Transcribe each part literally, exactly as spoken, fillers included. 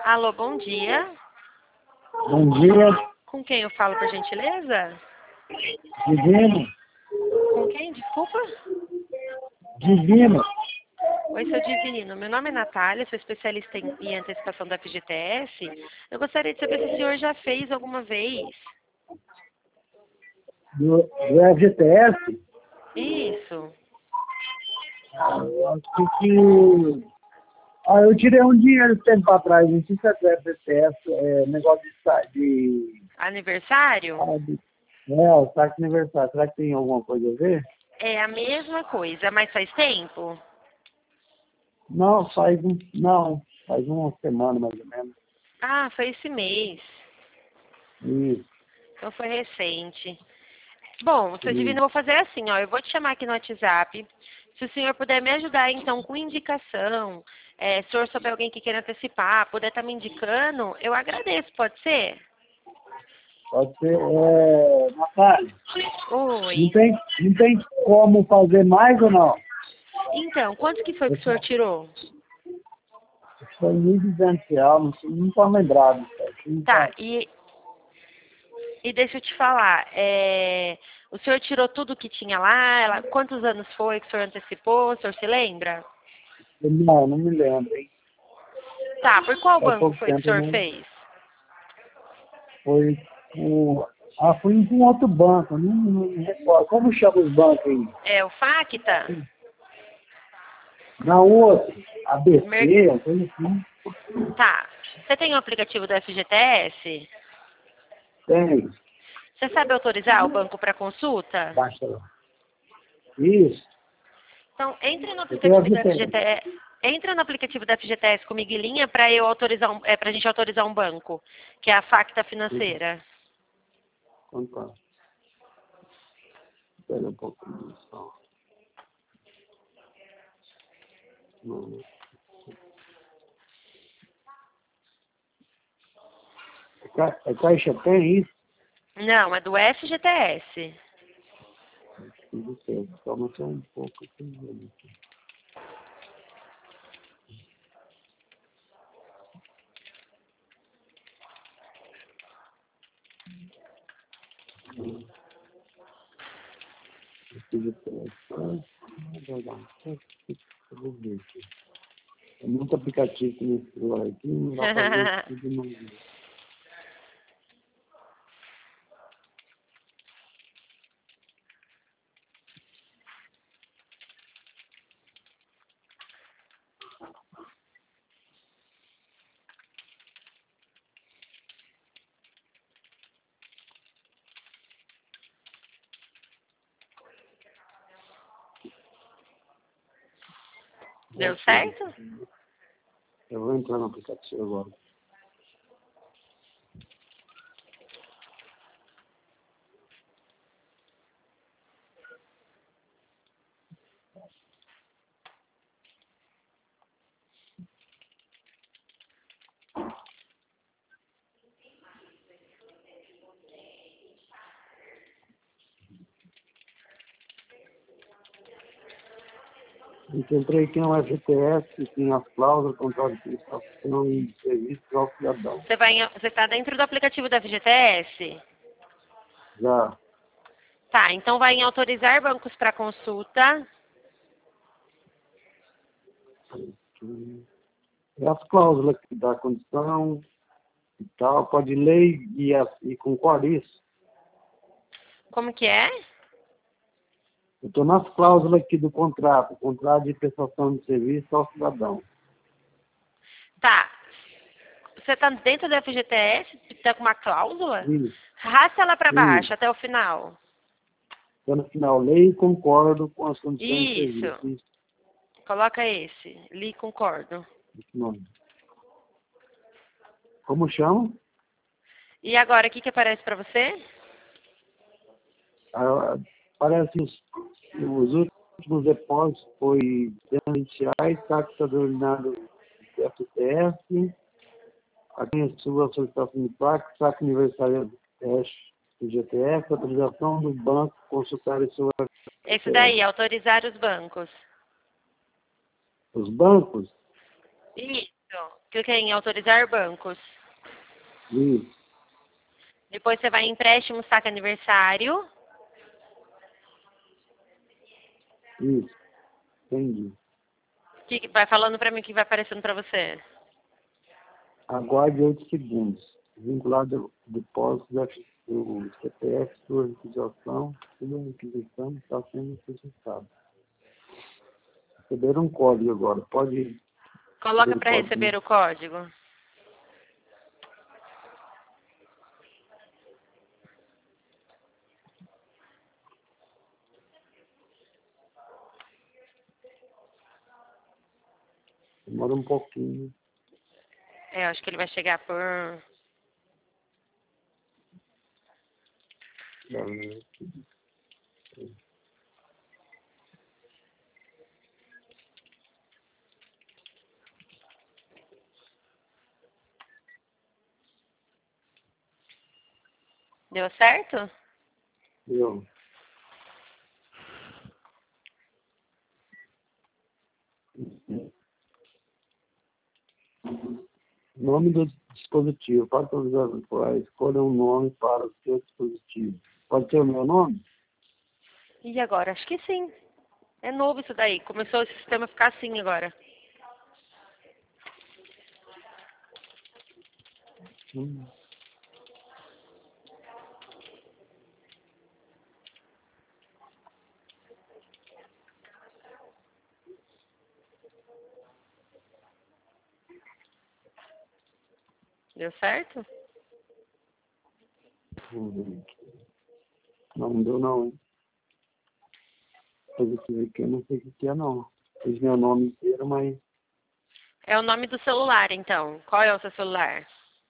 Alô, bom dia. Bom dia, Com quem eu falo, por gentileza? Divino. Com quem? Desculpa. Divino. Oi, seu Divino. Meu nome é Natália, sou especialista em, em antecipação da F G T S. Eu gostaria de saber se o senhor já fez alguma vez. Do, do F G T S. Isso. Eu acho que. Ah, eu tirei um dinheiro tempo atrás, não sei se é do F G T S, é, negócio de. sa- de, Aniversário? ah, de é, o saque aniversário. Será que tem alguma coisa a ver? É a mesma coisa, mas faz tempo? Não, faz um. Não, faz uma semana mais ou menos. Ah, foi esse mês. Isso, Então foi recente. Bom, seu Divino, isso. eu vou fazer assim, ó. Eu vou te chamar aqui no WhatsApp. Se o senhor puder me ajudar, então, com indicação, é, se o senhor souber alguém que queira antecipar, puder estar me indicando, eu agradeço, pode ser? Pode ser. É, Natália, não Oi. tem, não tem como fazer mais ou não? Então, quanto que foi que o senhor tirou? Foi mil e duzentos reais, não não estou lembrado. Não Tá, tá. e, e deixa eu te falar, é, o senhor tirou tudo que tinha lá? Ela- quantos anos foi que o senhor antecipou? O senhor se lembra? Não, não me lembro, hein? Tá, por qual Faz banco pouco foi que o tempo, senhor não. fez? Foi com. Ah, foi com outro banco, não, não me recordo. Como chama os bancos aí? É o Facta? Na outra, A B Mer- C, uma coisa assim. Tá. Você tem o aplicativo do F G T S? Tem. Você sabe autorizar o banco para consulta? Baixa lá. Isso. Então, entre no Eu tenho aplicativo aqui, da tem. F G T S, entra no aplicativo da F G T S comigo em linha para eu autorizar um, é, para a gente autorizar um banco, que é a Facta Financeira. Então tá. Espera um pouquinho só. Não. É Ca- é Caixa tem isso? Não, é do F G T S. Tudo certo. Só não sei um pouco aqui. Tudo certo. Ah, legal. Eu vou ver aqui. É muito aplicativo que nesse celular aqui, não dá para ver tudo no vídeo. Já Deu achei certo? aqui. Eu vou entrar no aplicativo agora. Eu entrei aqui no F G T S, tem as cláusulas, contrato de prestação e serviço ao cidadão. Você vai, em- você está dentro do aplicativo da F G T S? Já. Tá, então vai em autorizar bancos para consulta. Aqui. É as cláusulas que dá condição e tal, pode ler e, as- e concorda isso. Como que é? Eu estou nas cláusulas aqui do contrato, contrato de prestação de serviço ao cidadão. Tá. Você está dentro da F G T S? Está com uma cláusula? Isso, Arrasta ela para isso. baixo, até o final. Então, no final, leio e concordo com as condições de serviço. Isso. Isso, Coloca esse. Li, concordo. esse nome. Como chama? E agora, o que, que aparece para você? Ah, parece os, os últimos depósitos foi vinte reais, taxa extraordinária do F T S, aqui a sua solicitação de placa, saque aniversário do G T F, autorização do banco consultar a sua Esse F T S. daí, autorizar os bancos. Os bancos, Isso. Clica em autorizar bancos. Isso, Depois você vai em empréstimo saque aniversário. isso. Entendi. Que que vai falando para mim o que vai aparecendo para você. Aguarde oito segundos. Vinculado ao depósito da- do C P F, sua requisição, sua requisição está sendo processada. Receber um código agora. Pode Coloca ver o para código. receber o código. Demora um pouquinho. É, eu acho que ele vai chegar por... né? Deu certo? Eu. Nome do dispositivo. Para atualizar o usuário, escolha um nome para o seu dispositivo. Pode ser o meu nome? E agora? Acho que sim. É novo isso daí. Começou esse sistema a ficar assim agora. Hum. Deu certo? Hum. Não, não deu não, hein? Positivo aqui, eu não sei o que é não. Fiz meu nome inteiro, mas É o nome do celular, então. Qual é o seu celular?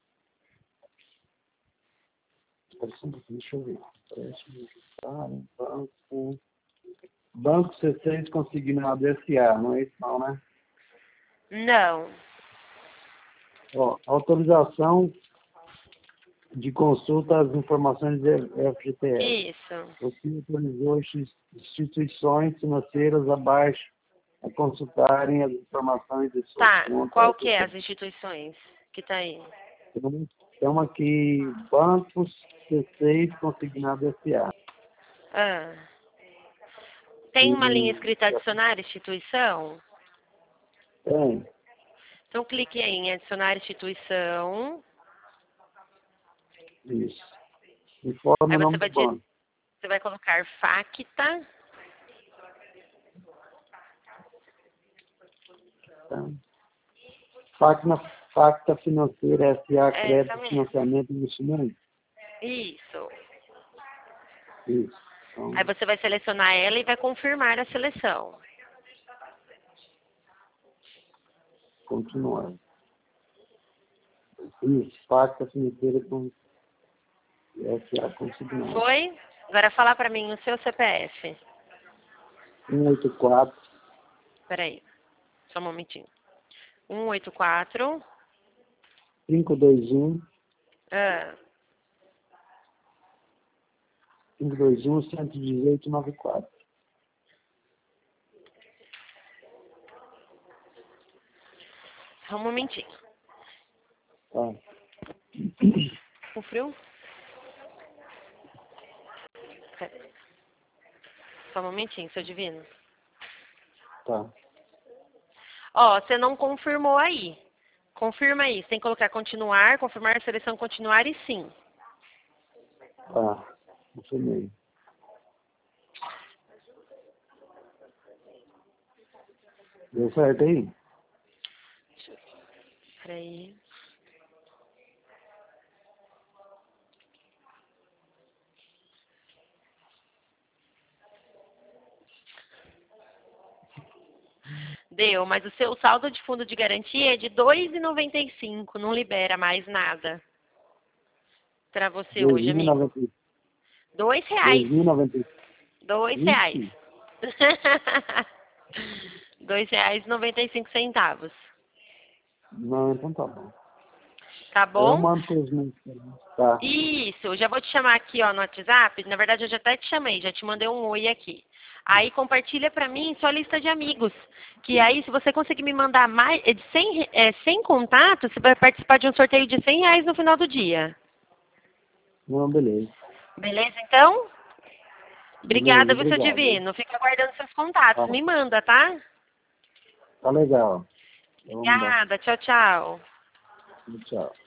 espera só um pouquinho, deixa eu ver. Empréstimo, necessário, banco. Banco C seis consignado S A, não é isso não, né? Não. Ó, autorização de consulta às informações da F G T S. Isso. Você autorizou as instituições financeiras abaixo a consultarem as informações de suas Tá. contas. Qual que é as instituições que tá aí? Temos aqui bancos C seis consignado S A. Ah. Tem uma linha E escrita adicionar instituição? tem, Então clique aí em adicionar instituição. isso. Informe Aí o você nome vai, do di- banco. você vai colocar Facta. Tá? Facta, Facta Financeira S A, É essa Crédito, mesmo. Financiamento e Investimento. Isso. Isso. Então, Aí você vai selecionar ela e vai confirmar a seleção. continuar. Isso, Facta Financeira com S A consignado. Foi? Agora fala pra mim o seu C P F. um oito quatro, Peraí. Só um momentinho. um oito quatro. cinco dois um, Ah, cinco dois um, um um oito, nove quatro. só um momentinho. Tá. Com frio? Peraí. Só um momentinho, seu divino. Tá. Ó, você não confirmou aí. Confirma aí. Você tem que colocar continuar, confirmar a seleção continuar e sim. Tá. Confirmei. Deu certo aí? Peraí. Deu, mas o seu saldo de fundo de garantia é de dois reais e noventa e cinco. Não libera mais nada pra você hoje, amigo. Dois reais. dois mil e noventa e cinco. Dois reais. Ixi. Dois reais e noventa e cinco centavos. Não, então tá bom. Tá Eu bom? mando pelos mensagens. Tá. Isso, já vou te chamar aqui ó, no WhatsApp. Na verdade, eu já até te chamei, já te mandei um oi aqui. Aí compartilha para mim sua lista de amigos. Que aí, se você conseguir me mandar mais de cem, é, cem contatos, você vai participar de um sorteio de cem reais no final do dia. Não, beleza. Beleza, então? Obrigada, Beleza, viu, seu obrigado. divino? Fica aguardando seus contatos. Tá, Me manda, tá? tá legal. Vamos dar. Obrigada. Tchau, tchau. Tchau.